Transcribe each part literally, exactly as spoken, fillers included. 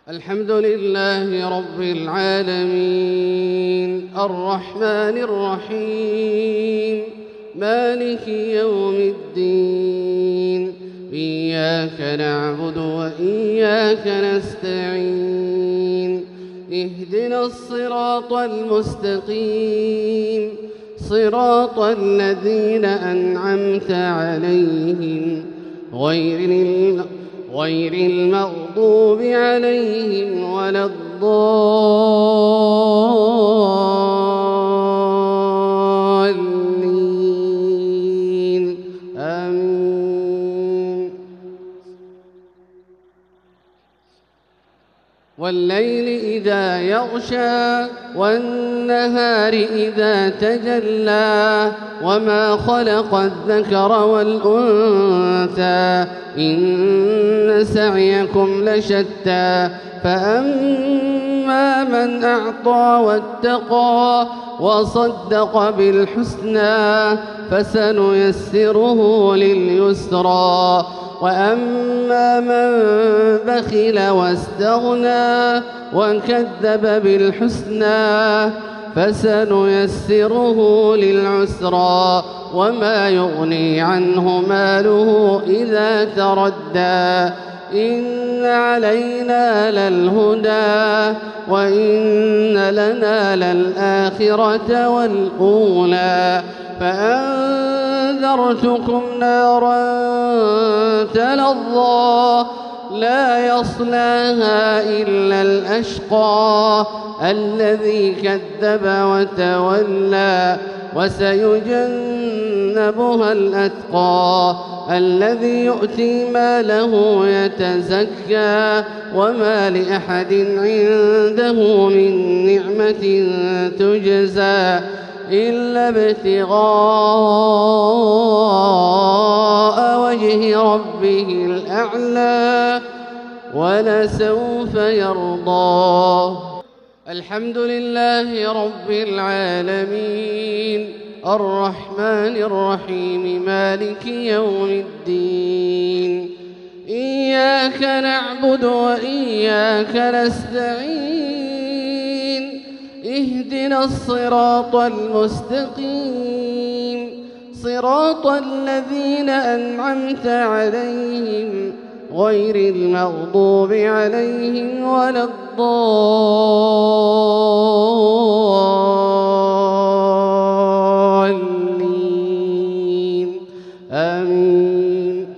الحمد لله رب العالمين الرحمن الرحيم مالك يوم الدين إياك نعبد وإياك نستعين اهدنا الصراط المستقيم صراط الذين أنعمت عليهم غير غير المغضوب عليهم ولا الضالين آمين. والليل إذا يغشى والنهار إذا تجلى وما خلق الذكر والأنثى إن سعيكم لشتى فأما من أعطى واتقى وصدق بالحسنى فسنيسره لليسرى وأما من بخل واستغنى وكذب بالحسنى فسنيسره للعسرى وما يغني عنه ماله إذا تردى إن علينا للهدى وإن لنا للآخرة والأولى فأنذرتكم نارا تلظى لا يصلاها إلا الأشقى الذي كذب وتولى وسيجنبها الأتقى الذي يؤتي ماله يتزكى وما لأحد عنده من نعمة تجزى إلا ابتغاء وجه ربه الأعلى ولسوف يرضى. الحمد لله رب العالمين الرحمن الرحيم مالك يوم الدين إياك نعبد وإياك نستعين اهدنا الصراط المستقيم صراط الذين أنعمت عليهم غير المغضوب عليهم ولا الضالين آمين.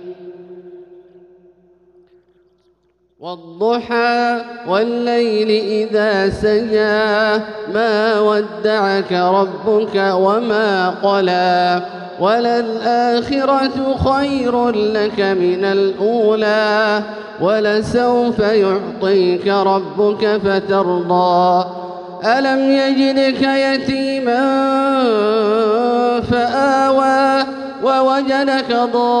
والضحى والليل إذا سجى ما ودعك ربك وما قلى وللآخرة خير لك من الأولى ولسوف يعطيك ربك فترضى. ألم يجدك يتيما فآوى ووجدك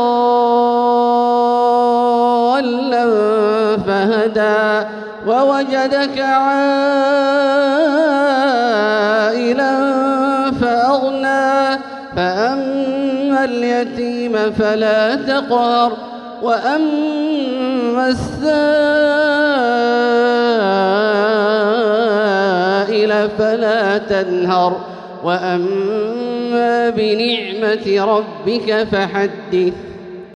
ضالا فهدى ووجدك عائلا فأغنى فأما اليتيم فلا تقهر وأما السائل فلا تنهر وأما بنعمة ربك فحدث.